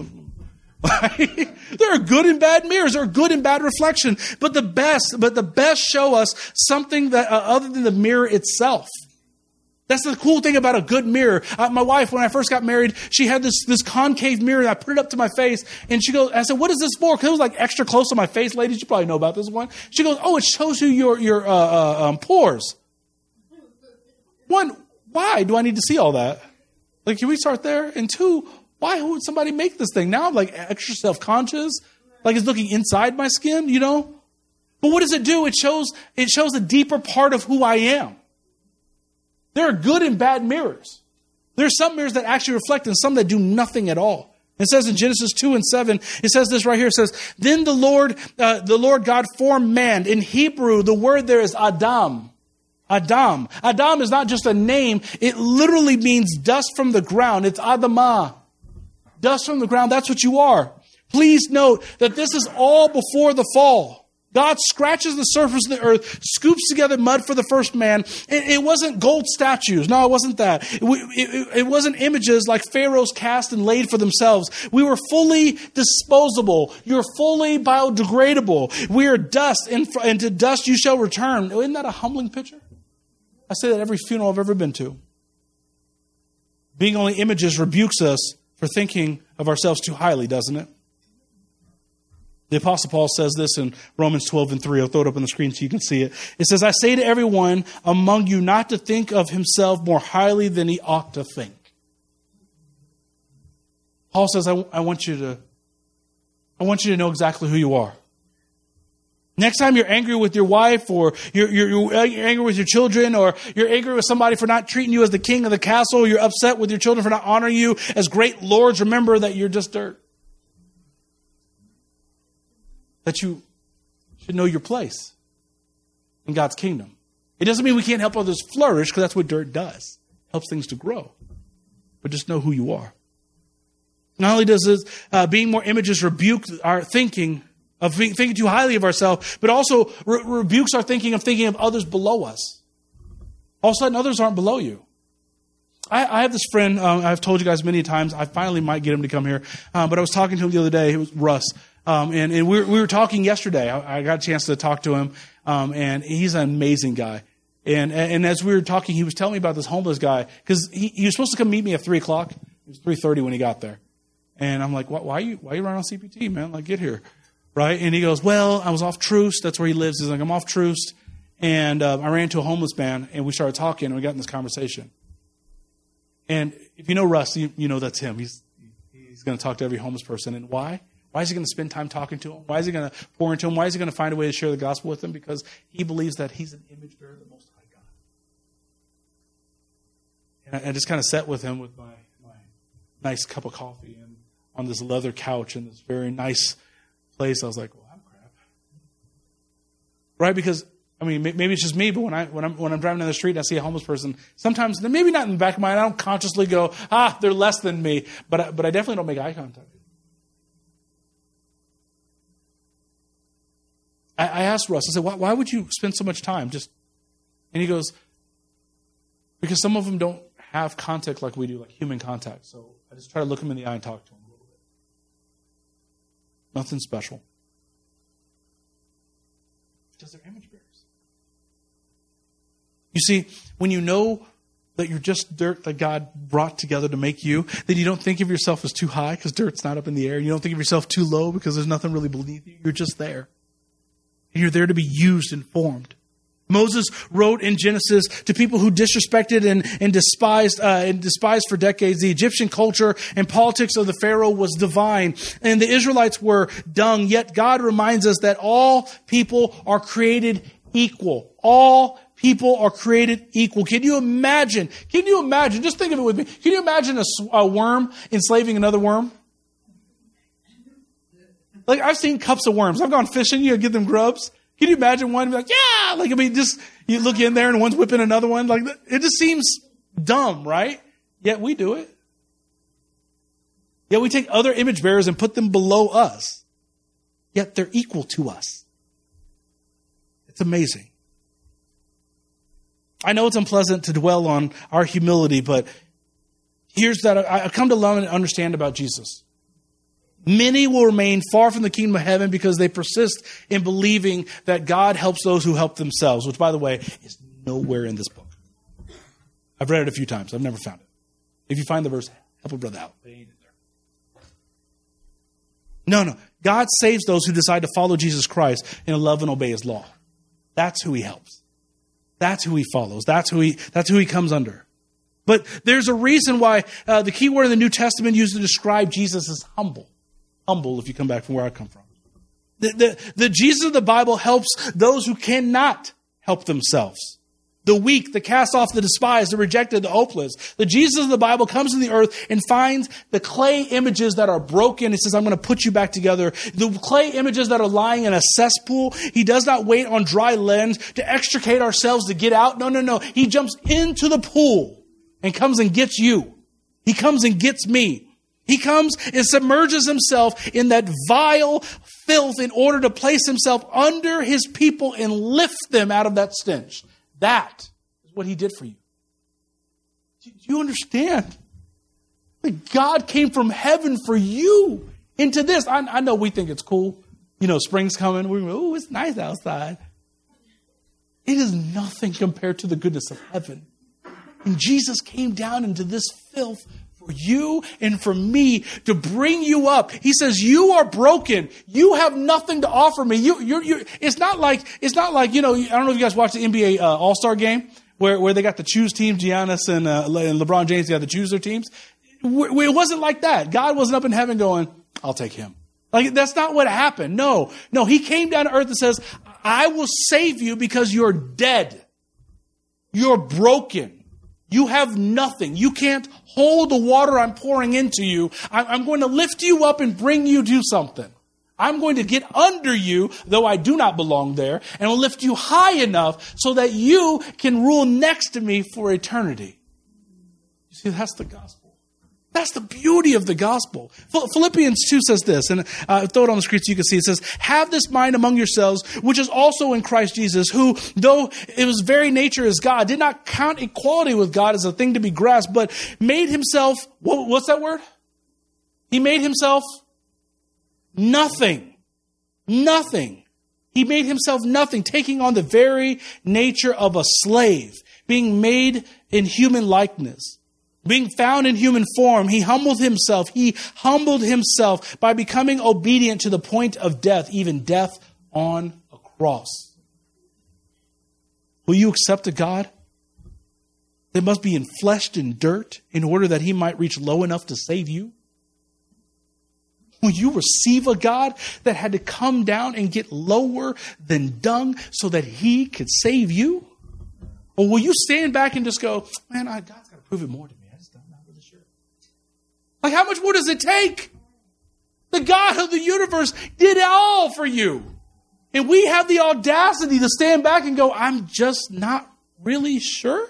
There are good and bad mirrors. There are good and bad reflection. But the best, but the best show us something that uh, other than the mirror itself. That's the cool thing about a good mirror. Uh, my wife, when I first got married, she had this, this concave mirror, and I put it up to my face, and she goes, I said, what is this for? Because it was like extra close to my face, ladies. You probably know about this one. She goes, oh, it shows you your, your uh, uh, um, pores. One, why do I need to see all that? Like, can we start there? And two, why would somebody make this thing? Now I'm like extra self-conscious. Like, it's looking inside my skin, you know? But what does it do? It shows, it shows a deeper part of who I am. There are good and bad mirrors. There are some mirrors that actually reflect and some that do nothing at all. It says in Genesis two and seven, it says this right here. It says, then the Lord, uh, the Lord God formed man. In Hebrew, the word there is Adam. Adam. Adam is not just a name. It literally means dust from the ground. It's Adamah. Dust from the ground. That's what you are. Please note that this is all before the fall. God scratches the surface of the earth, scoops together mud for the first man. It, it wasn't gold statues. No, it wasn't that. It, it, it wasn't images like pharaohs cast and laid for themselves. We were fully disposable. You're fully biodegradable. We are dust, and, and to dust you shall return. Isn't that a humbling picture? I say that every funeral I've ever been to. Being only images rebukes us for thinking of ourselves too highly, doesn't it? The Apostle Paul says this in Romans twelve and three. I'll throw it up on the screen so you can see it. It says, I say to everyone among you not to think of himself more highly than he ought to think. Paul says, I, I want you to, I want you to know exactly who you are. Next time you're angry with your wife, or you're, you're, you're angry with your children, or you're angry with somebody for not treating you as the king of the castle, you're upset with your children for not honoring you as great lords, remember that you're just dirt. That you should know your place in God's kingdom. It doesn't mean we can't help others flourish, because that's what dirt does. It helps things to grow. But just know who you are. Not only does this, uh, being more images rebuke our thinking of thinking too highly of ourselves, but also re- rebukes our thinking of thinking of others below us. All of a sudden, others aren't below you. I, I have this friend, um, I've told you guys many times, I finally might get him to come here, um, but I was talking to him the other day. It was Russ. Um, and, and we were, we were talking yesterday. I, I got a chance to talk to him, um, and he's an amazing guy. And and as we were talking, he was telling me about this homeless guy, because he, he was supposed to come meet me at three o'clock. It was three thirty when he got there. And I'm like, why, why are you why are you running on C P T, man? Like, get here. Right? And he goes, well, I was off Troost. That's where he lives. He's like, I'm off Troost. And uh, I ran into a homeless man, and we started talking, and we got in this conversation. And if you know Russ, you, you know that's him. He's he's going to talk to every homeless person. And why? Why is he going to spend time talking to him? Why is he going to pour into him? Why is he going to find a way to share the gospel with them? Because he believes that he's an image bearer of the Most High God. And I, I just kind of sat with him with my, my nice cup of coffee and on this leather couch in this very nice place. I was like, well, I'm crap. Right? Because, I mean, maybe it's just me, but when, I, when, I'm, when I'm driving down the street and I see a homeless person, sometimes, maybe not in the back of my mind, I don't consciously go, ah, they're less than me. But I, but I definitely don't make eye contact. I asked Russ, I said, why, why would you spend so much time? Just, and he goes, because some of them don't have contact like we do, like human contact. So I just try to look him in the eye and talk to him a little bit. Nothing special. Because they're image bearers. You see, when you know that you're just dirt that God brought together to make you, then you don't think of yourself as too high because dirt's not up in the air. You don't think of yourself too low because there's nothing really beneath you. You're just there. And you're there to be used and formed. Moses wrote in Genesis to people who disrespected and, and despised uh, and despised for decades the Egyptian culture and politics of the Pharaoh was divine. And the Israelites were dung. Yet God reminds us that all people are created equal. All people are created equal. Can you imagine? Can you imagine? Just think of it with me. Can you imagine a, a worm enslaving another worm? Like, I've seen cups of worms. I've gone fishing. You give them grubs. Can you imagine one be like, yeah, like, I mean, just, you look in there and one's whipping another one. Like, it just seems dumb, right? Yet we do it. Yet we take other image bearers and put them below us. Yet they're equal to us. It's amazing. I know it's unpleasant to dwell on our humility, but here's that I come to love and understand about Jesus. Many will remain far from the kingdom of heaven because they persist in believing that God helps those who help themselves, which, by the way, is nowhere in this book. I've read it a few times. I've never found it. If you find the verse, help a brother out. They ain't in there. No, no. God saves those who decide to follow Jesus Christ and love and obey his law. That's who he helps. That's who he follows. That's who he, that's who he comes under. But there's a reason why uh, the key word in the New Testament used to describe Jesus is humble. Humble, if you come back from where I come from. The, the, the Jesus of the Bible helps those who cannot help themselves. The weak, the cast off, the despised, the rejected, the hopeless. The Jesus of the Bible comes to the earth and finds the clay images that are broken. He says, I'm going to put you back together. The clay images that are lying in a cesspool. He does not wait on dry land to extricate ourselves to get out. No, no, no. He jumps into the pool and comes and gets you. He comes and gets me. He comes and submerges himself in that vile filth in order to place himself under his people and lift them out of that stench. That is what he did for you. Do you understand? That God came from heaven for you into this. I, I know we think it's cool. You know, spring's coming. We go, oh, it's nice outside. It is nothing compared to the goodness of heaven. And Jesus came down into this filth for you and for me to bring you up. He says, you are broken. You have nothing to offer me. You, you're, you're, it's not like, it's not like, you know, I don't know if you guys watched the N B A uh, All-Star game where, where they got the choose teams, Giannis and, uh, and LeBron James, they got to choose their teams. It wasn't like that. God wasn't up in heaven going, I'll take him. Like, that's not what happened. No, no, he came down to earth and says, I will save you because you're dead. You're broken. You have nothing. You can't hold the water I'm pouring into you. I'm going to lift you up and bring you to something. I'm going to get under you, though I do not belong there, and will lift you high enough so that you can rule next to me for eternity. You see, that's the gospel. That's the beauty of the gospel. Philippians two says this, and uh, throw it on the screen so you can see. It says, have this mind among yourselves, which is also in Christ Jesus, who, though it was very nature as God, did not count equality with God as a thing to be grasped, but made himself, what, what's that word? He made himself nothing. Nothing. He made himself nothing, taking on the very nature of a slave, being made in human likeness. Being found in human form, he humbled himself. He humbled himself by becoming obedient to the point of death, even death on a cross. Will you accept a God that must be enfleshed in dirt in order that he might reach low enough to save you? Will you receive a God that had to come down and get lower than dung so that he could save you? Or will you stand back and just go, man, God's got to prove it more to me. Like, how much more does it take? The God of the universe did it all for you. And we have the audacity to stand back and go, I'm just not really sure.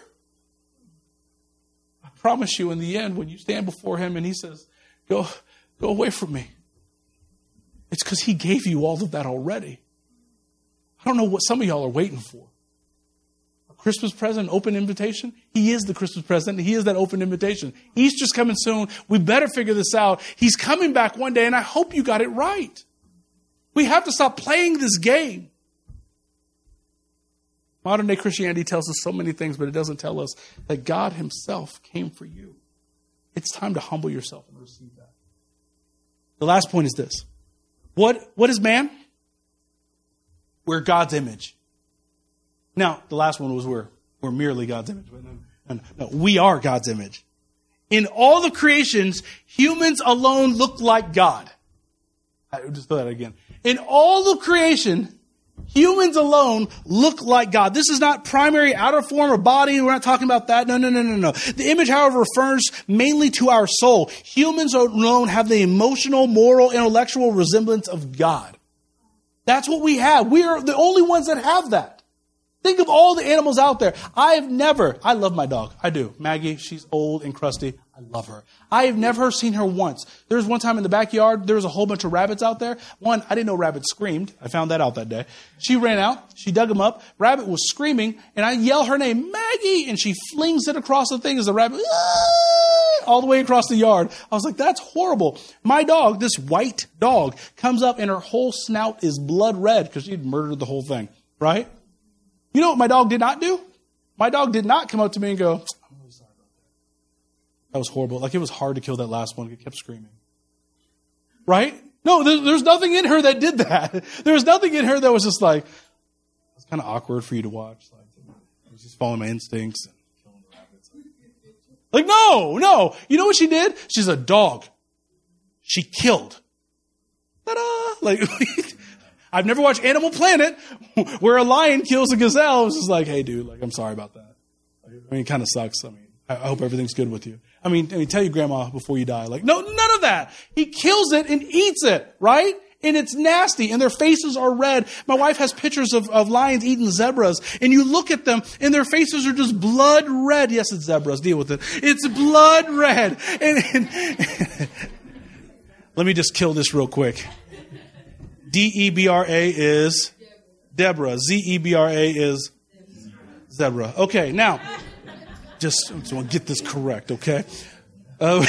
I promise you in the end, when you stand before him and he says, go, go away from me. It's because he gave you all of that already. I don't know what some of y'all are waiting for. Christmas present, open invitation. He is the Christmas present. He is that open invitation. Easter's coming soon. We better figure this out. He's coming back one day, and I hope you got it right. We have to stop playing this game. Modern day Christianity tells us so many things, but it doesn't tell us that God himself came for you. It's time to humble yourself and receive that. The last point is this. What, what is man? We're God's image. Now, the last one was we're, we're merely God's image. But no, no, we are God's image. In all the creations, humans alone look like God. I just thought that again. In all the creation, humans alone look like God. This is not primary outer form or body. We're not talking about that. No, no, no, no, no. The image, however, refers mainly to our soul. Humans alone have the emotional, moral, intellectual resemblance of God. That's what we have. We are the only ones that have that. Think of all the animals out there. I have never, I love my dog. I do. Maggie, she's old and crusty. I love her. I have never seen her once. There was one time in the backyard, there was a whole bunch of rabbits out there. One, I didn't know rabbits screamed. I found that out that day. She ran out. She dug them up. Rabbit was screaming, and I yell her name, Maggie, and she flings it across the thing as the rabbit, ah, all the way across the yard. I was like, that's horrible. My dog, this white dog, comes up, and her whole snout is blood red because she'd murdered the whole thing, right? You know what my dog did not do? My dog did not come up to me and go, I'm really sorry about that. That was horrible. Like, it was hard to kill that last one. It kept screaming. Right? No, there, there's nothing in her that did that. There was nothing in her that was just like, it's kind of awkward for you to watch. Like, I was just following my instincts and killing the rabbits. Like, no, no. You know what she did? She's a dog. She killed. Ta-da! Like, I've never watched Animal Planet where a lion kills a gazelle. It's just like, hey, dude, like, I'm sorry about that. I mean, it kind of sucks. I mean, I hope everything's good with you. I mean, I mean, tell your grandma before you die. Like, no, none of that. He kills it and eats it, right? And it's nasty, and their faces are red. My wife has pictures of, of lions eating zebras, and you look at them, and their faces are just blood red. Yes, it's zebras. Deal with it. It's blood red. And, and let me just kill this real quick. D E B R A is Deborah. Z E B R A is zebra. Okay, now, just, I just want to get this correct, okay? Uh,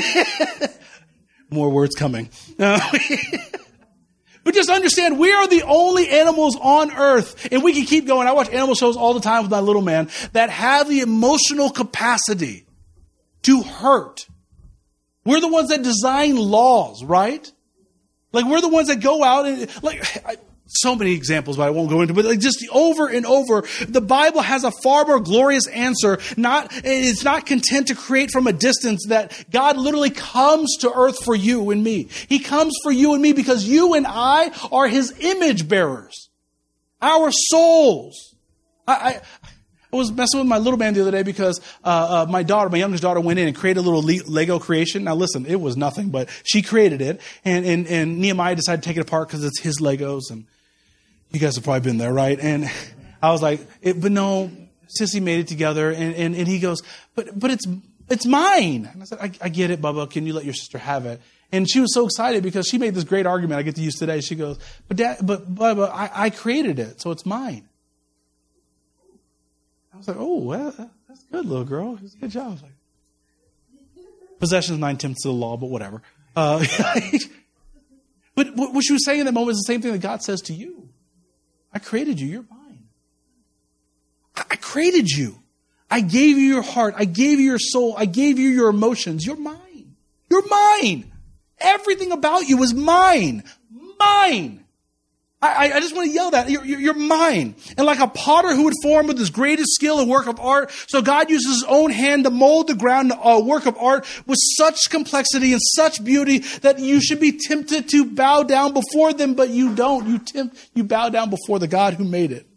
more words coming. Uh, but just understand, we are the only animals on earth, and we can keep going. I watch animal shows all the time with my little man that have the emotional capacity to hurt. We're the ones that design laws, right? Like, we're the ones that go out and, like, I, so many examples, but I won't go into, but like just over and over, the Bible has a far more glorious answer. Not, it's not content to create from a distance, that God literally comes to earth for you and me. He comes for you and me because you and I are His image bearers. Our souls. I, I, I was messing with my little man the other day because uh, uh, my daughter, my youngest daughter, went in and created a little Lego creation. Now, listen, it was nothing, but she created it. And, and, and Nehemiah decided to take it apart because it's his Legos. And you guys have probably been there, right? And I was like, it, but no, Sissy made it together. And, and, and he goes, but but it's it's mine. And I said, I, I get it, Bubba. Can you let your sister have it? And she was so excited because she made this great argument I get to use today. She goes, but Dad, but Bubba, I, I created it, so it's mine. I was like, oh, well, that's good, little girl. It's a good job. Like, possession is nine-tenths of the law, but whatever. Uh, but what she was saying in that moment is the same thing that God says to you. I created you. You're mine. I created you. I gave you your heart. I gave you your soul. I gave you your emotions. You're mine. You're mine. Everything about you is mine. Mine. I, I just want to yell that. You're, you're mine. And like a potter who would form with his greatest skill a work of art, so God uses His own hand to mold the ground a work of art with such complexity and such beauty that you should be tempted to bow down before them, but you don't. You tempt, you bow down before the God who made it.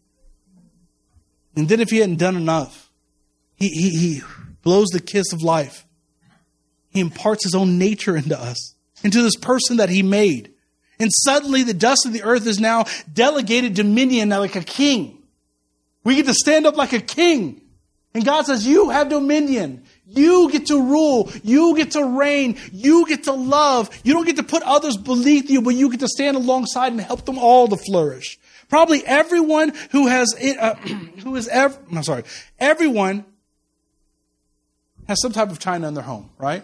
And then if He hadn't done enough, He, he, he blows the kiss of life. He imparts His own nature into us, into this person that He made. And suddenly the dust of the earth is now delegated dominion like a king. We get to stand up like a king. And God says, you have dominion. You get to rule. You get to reign. You get to love. You don't get to put others beneath you, but you get to stand alongside and help them all to flourish. Probably everyone who has, uh, who is ever, I'm sorry, everyone has some type of china in their home, right?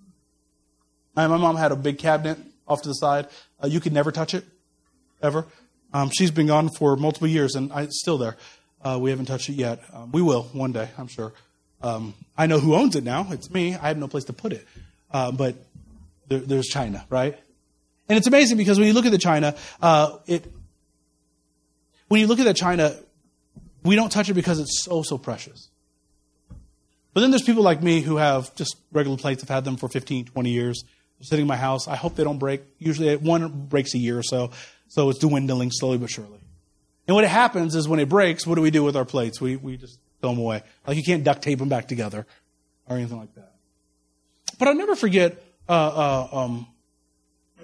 My mom had a big cabinet off to the side. Uh, you could never touch it, ever. Um, she's been gone for multiple years, and I, it's still there. Uh, we haven't touched it yet. Um, we will one day, I'm sure. Um, I know who owns it now. It's me. I have no place to put it. Uh, but there, there's China, right? And it's amazing because when you look at the China, uh, it when you look at the China, we don't touch it because it's so, so precious. But then there's people like me who have just regular plates. I've had them for fifteen, twenty years. Sitting in my house. I hope they don't break. Usually one breaks a year or so. So it's dwindling slowly but surely. And what happens is when it breaks, what do we do with our plates? We we just throw them away. Like you can't duct tape them back together or anything like that. But I'll never forget uh, uh, um,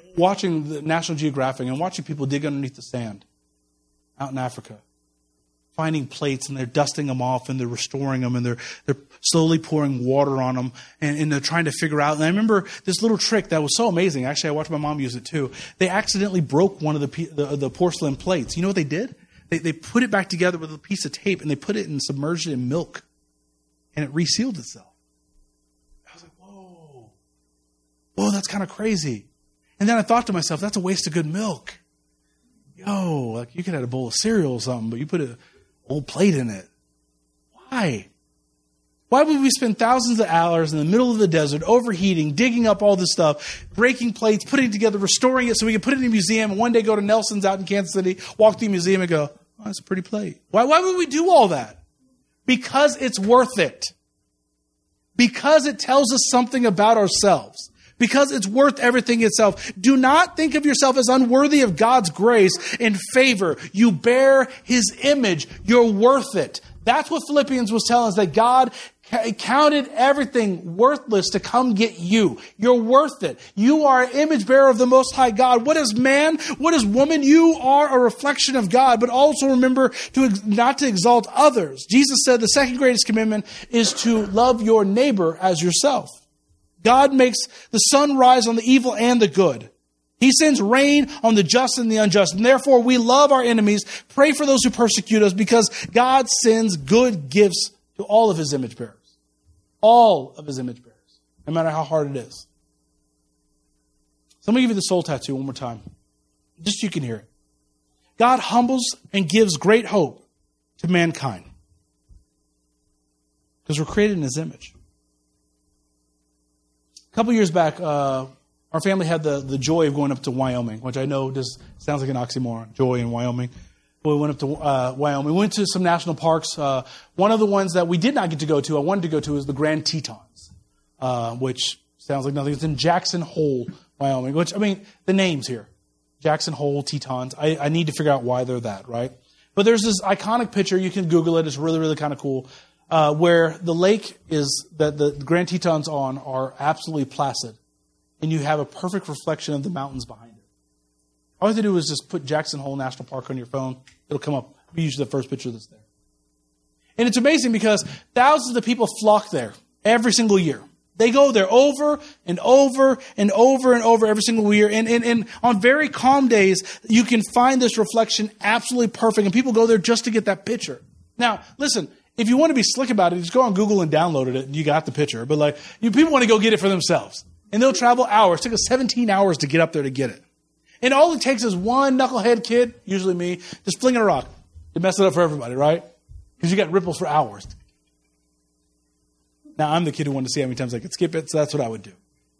watching the National Geographic and watching people dig underneath the sand out in Africa. finding plates and they're dusting them off and they're restoring them and they're they're slowly pouring water on them and, and they're trying to figure out. And I remember this little trick that was so amazing. Actually, I watched my mom use it too. They accidentally broke one of the the, the porcelain plates. You know what they did? They they put it back together with a piece of tape and they put it and submerged it in milk, and it resealed itself. I was like, whoa, whoa, that's kind of crazy. And then I thought to myself, that's a waste of good milk. Yo, like you could have a bowl of cereal or something, but you put a old plate in it. Why? Why would we spend thousands of hours in the middle of the desert, overheating, digging up all this stuff, breaking plates, putting it together, restoring it so we can put it in a museum, and one day go to Nelson's out in Kansas City, walk through the museum and go, oh, that's a pretty plate. Why, why would we do all that? Because it's worth it. Because it tells us something about ourselves. Because it's worth everything itself. Do not think of yourself as unworthy of God's grace and favor. You bear His image. You're worth it. That's what Philippians was telling us, that God counted everything worthless to come get you. You're worth it. You are an image bearer of the Most High God. What is man? What is woman? You are a reflection of God, but also remember to not to exalt others. Jesus said the second greatest commandment is to love your neighbor as yourself. God makes the sun rise on the evil and the good. He sends rain on the just and the unjust. And therefore, we love our enemies, pray for those who persecute us, because God sends good gifts to all of His image bearers. All of His image bearers, no matter how hard it is. So let me give you the soul tattoo one more time, just so you can hear it. God humbles and gives great hope to mankind, because we're created in His image. A couple years back, uh, our family had the, the joy of going up to Wyoming, which I know just sounds like an oxymoron, joy in Wyoming. But we went up to uh, Wyoming. We went to some national parks. Uh, one of the ones that we did not get to go to, I wanted to go to, is the Grand Tetons, uh, which sounds like nothing. It's in Jackson Hole, Wyoming, which, I mean, the names here. Jackson Hole, Tetons. I, I need to figure out why they're that, right? But there's this iconic picture. You can Google it. It's really, really kind of cool. Uh, where the lake is that the Grand Tetons on are absolutely placid. And you have a perfect reflection of the mountains behind it. All you have to do is just put Jackson Hole National Park on your phone. It'll come up. We usually the first picture that's there. And it's amazing because thousands of people flock there every single year. They go there over and over and over and over every single year. And, and, and on very calm days, you can find this reflection absolutely perfect. And people go there just to get that picture. Now, listen, if you want to be slick about it, just go on Google and download it. And you got the picture. But like, you, people want to go get it for themselves. And they'll travel hours. It took us seventeen hours to get up there to get it. And all it takes is one knucklehead kid, usually me, just flinging a rock to mess it up for everybody, right? Because you got ripples for hours. Now, I'm the kid who wanted to see how many times I could skip it, so that's what I would do.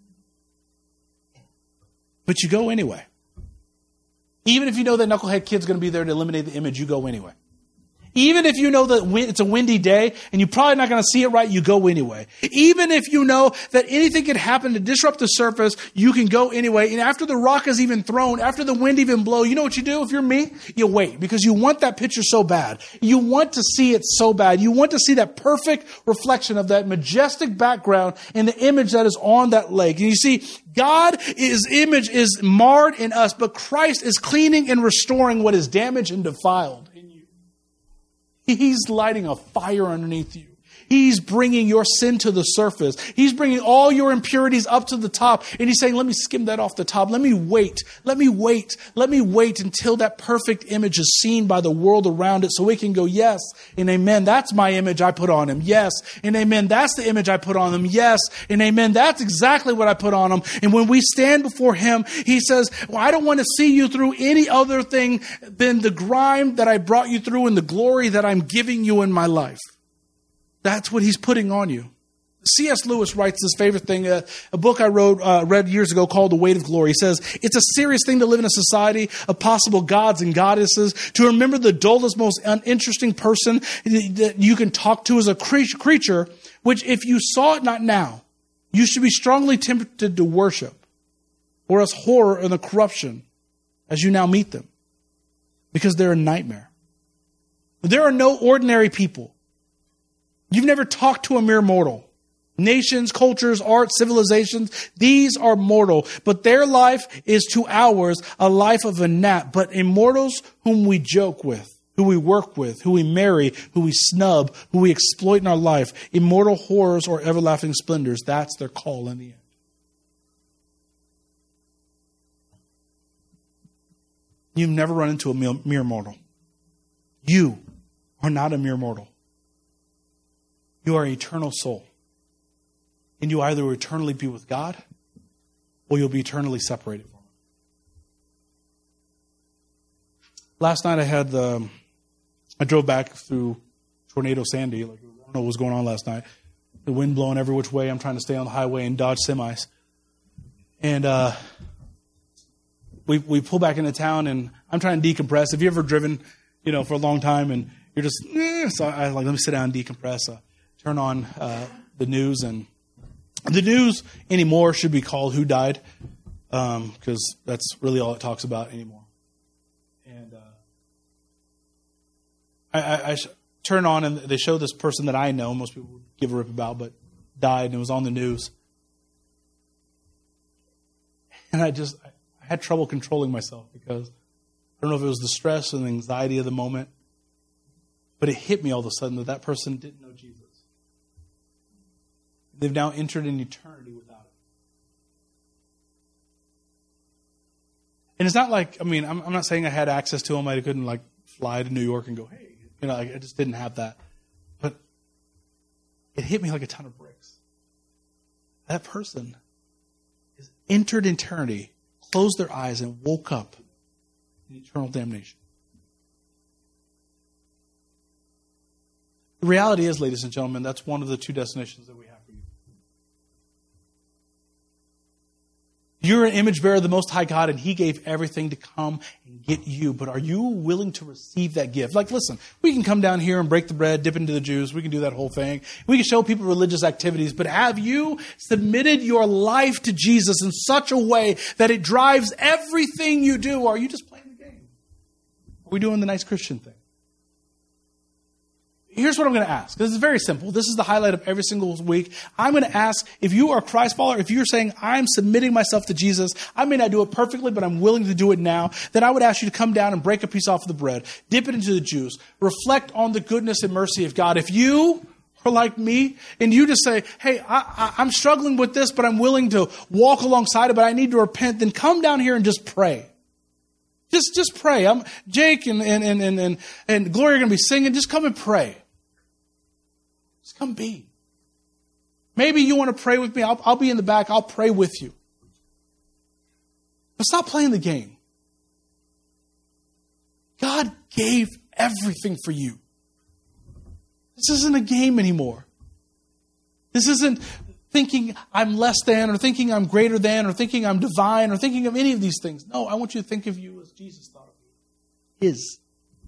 But you go anyway. Even if you know that knucklehead kid's going to be there to eliminate the image, you go anyway. Even if you know that it's a windy day and you're probably not going to see it right, you go anyway. Even if you know that anything can happen to disrupt the surface, you can go anyway. And after the rock is even thrown, after the wind even blow, you know what you do if you're me? You wait, because you want that picture so bad. You want to see it so bad. You want to see that perfect reflection of that majestic background in the image that is on that lake. And you see, God, His image is marred in us, but Christ is cleaning and restoring what is damaged and defiled in you. He's lighting a fire underneath you. He's bringing your sin to the surface. He's bringing all your impurities up to the top. And He's saying, let me skim that off the top. Let me wait. Let me wait. Let me wait until that perfect image is seen by the world around it so we can go, yes and amen. That's my image I put on him. Yes and amen. That's the image I put on him. Yes and amen. That's exactly what I put on him. And when we stand before Him, He says, well, I don't want to see you through any other thing than the grime that I brought you through and the glory that I'm giving you in my life. That's what He's putting on you. C S Lewis writes this favorite thing, uh, a book I wrote, uh, read years ago called The Weight of Glory. He says, it's a serious thing to live in a society of possible gods and goddesses, to remember the dullest, most uninteresting person that you can talk to as a creature, which if you saw it not now, you should be strongly tempted to worship, or as horror and the corruption as you now meet them, because they're a nightmare. There are no ordinary people. You've never talked to a mere mortal. Nations, cultures, art, civilizations, these are mortal. But their life is to ours a life of a gnat. But immortals whom we joke with, who we work with, who we marry, who we snub, who we exploit in our life, immortal horrors or everlasting splendors, that's their call in the end. You've never run into a mere mortal. You are not a mere mortal. You are an eternal soul. And you either will eternally be with God or you'll be eternally separated from Him. Last night I had the, I drove back through Tornado Sandy. Like, I don't know what was going on last night. The wind blowing every which way. I'm trying to stay on the highway and dodge semis. And uh, we we pull back into town and I'm trying to decompress. Have you ever driven, you know, for a long time and you're just, eh, so I like, let me sit down and decompress. Uh, turn on uh, the news, and the news anymore should be called Who Died, because um, that's really all it talks about anymore. And uh, I, I, I sh- turn on and they show this person that I know, most people would give a rip about, but died, and it was on the news. And I just, I had trouble controlling myself because I don't know if it was the stress and the anxiety of the moment, but it hit me all of a sudden that that person didn't know Jesus. They've now entered an eternity without Him. And it's not like, I mean, I'm, I'm not saying I had access to Him. I couldn't like fly to New York and go, hey, you know, I, I just didn't have that. But it hit me like a ton of bricks. That person has entered eternity, closed their eyes, and woke up in eternal damnation. The reality is, ladies and gentlemen, that's one of the two destinations that we have for you. You're an image bearer of the Most High God, and He gave everything to come and get you. But are you willing to receive that gift? Like, listen, we can come down here and break the bread, dip into the juice. We can do that whole thing. We can show people religious activities. But have you submitted your life to Jesus in such a way that it drives everything you do? Or are you just playing the game? Are we doing the nice Christian thing? Here's what I'm going to ask. This is very simple. This is the highlight of every single week. I'm going to ask, if you are a Christ follower, if you're saying, I'm submitting myself to Jesus, I may not do it perfectly, but I'm willing to do it now, then I would ask you to come down and break a piece off of the bread, dip it into the juice, reflect on the goodness and mercy of God. If you are like me, and you just say, hey, I, I, I'm struggling with this, but I'm willing to walk alongside it, but I need to repent, then come down here and just pray. Just just pray. I'm, Jake and, and, and, and, and Gloria are going to be singing. Just come and pray. Just come be. Maybe you want to pray with me. I'll, I'll be in the back. I'll pray with you. But stop playing the game. God gave everything for you. This isn't a game anymore. This isn't thinking I'm less than, or thinking I'm greater than, or thinking I'm divine, or thinking of any of these things. No, I want you to think of you as Jesus thought of you. His.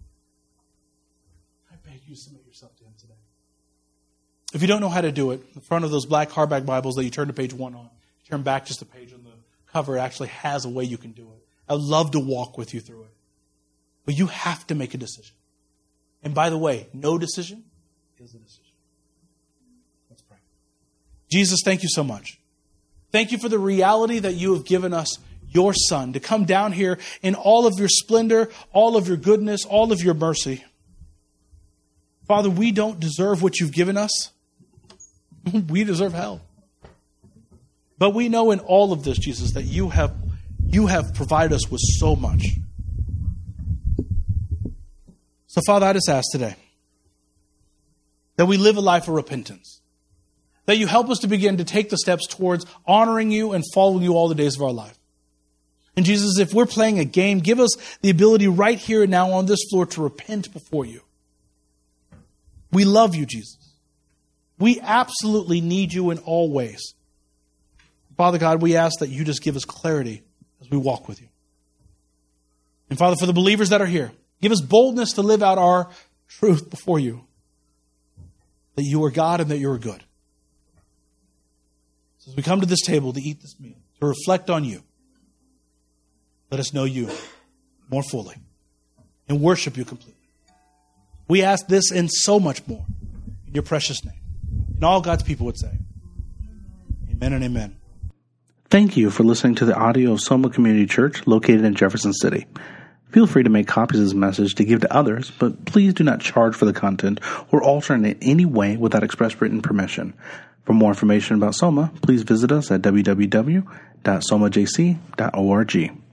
I beg you to submit yourself to Him today. If you don't know how to do it, in front of those black hardback Bibles that you turn to page one on, turn back just a page on the cover, it actually has a way you can do it. I'd love to walk with you through it. But you have to make a decision. And by the way, no decision is a decision. Let's pray. Jesus, thank you so much. Thank you for the reality that you have given us your Son to come down here in all of your splendor, all of your goodness, all of your mercy. Father, we don't deserve what you've given us. We deserve hell. But we know in all of this, Jesus, that you have, you have provided us with so much. So, Father, I just ask today that we live a life of repentance. That you help us to begin to take the steps towards honoring you and following you all the days of our life. And Jesus, if we're playing a game, give us the ability right here and now on this floor to repent before you. We love you, Jesus. We absolutely need you in all ways. Father God, we ask that you just give us clarity as we walk with you. And Father, for the believers that are here, give us boldness to live out our truth before you. That you are God and that you are good. So as we come to this table to eat this meal, to reflect on you, let us know you more fully and worship you completely. We ask this and so much more in your precious name. And all God's people would say, amen and amen. Thank you for listening to the audio of Soma Community Church located in Jefferson City. Feel free to make copies of this message to give to others, but please do not charge for the content or alter it in any way without express written permission. For more information about Soma, please visit us at w w w dot soma j c dot org.